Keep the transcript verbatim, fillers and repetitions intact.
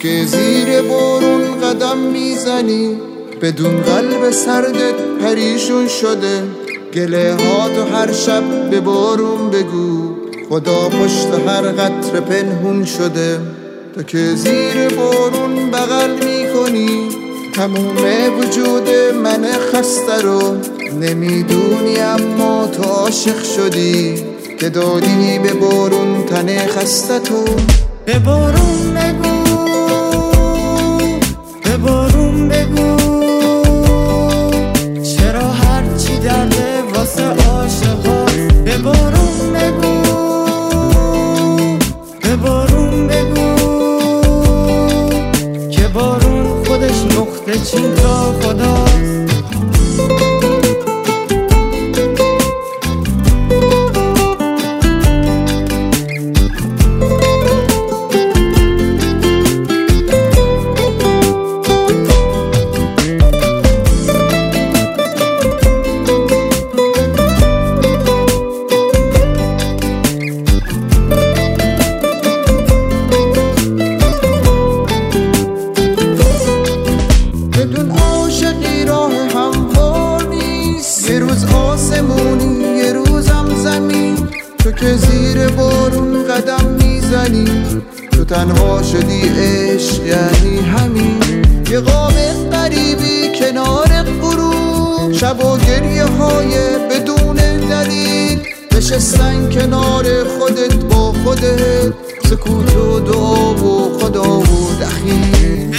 که زیر بارون قدم میزنی، بدون قلب سردت پریشون شده. گله ها تو هر شب به بارون بگو، خدا پشت هر قطره پنهون شده. تو که زیر بارون بغل میکنی تموم وجود من خسته رو، نمیدونی اما تو عاشق شدی که دادی به بارون تن خسته تو. به بارون بگو، به بارون بگو چرا هرچی درده واسه عاشقاست. به بارون بگو، به بارون بگو که بارون خودش نقطه چین تا خداست. یه روز آسمونی یه روزم زمین، تو که زیر بارون قدم میزنی، تو تنها شدی عشق یعنی همین. یه قاب غریبی کنار غروب، شب و گریه های بدون دلیل، نشستن کنار خودت با خودت، سکوت و دعا و خدا و دخیل.